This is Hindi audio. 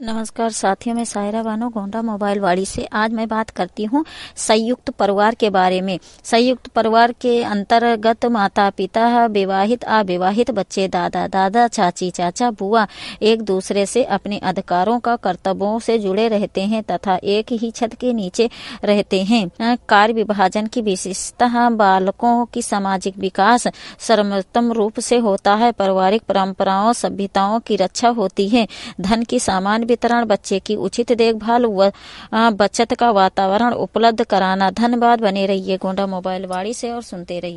नमस्कार साथियों, मैं सायरा बानो गोंडा मोबाइल वाड़ी से। आज मैं बात करती हूँ संयुक्त परिवार के बारे में। संयुक्त परिवार के अंतर्गत माता पिता, विवाहित अविवाहित बच्चे, दादा दादा, चाची चाचा, बुआ एक दूसरे से अपने अधिकारों का कर्तव्यों से जुड़े रहते हैं तथा एक ही छत के नीचे रहते हैं। कार्य विभाजन की विशेषता बालकों की सामाजिक विकास सर्वोत्तम रूप से होता है। पारिवारिक परंपराओं सभ्यताओं की रक्षा होती है। धन की सामान्य वितरण, बच्चे की उचित देखभाल व बचत का वातावरण उपलब्ध कराना। धन्यवाद। बने रहिए गोंडा मोबाइल वाड़ी से और सुनते रहिए।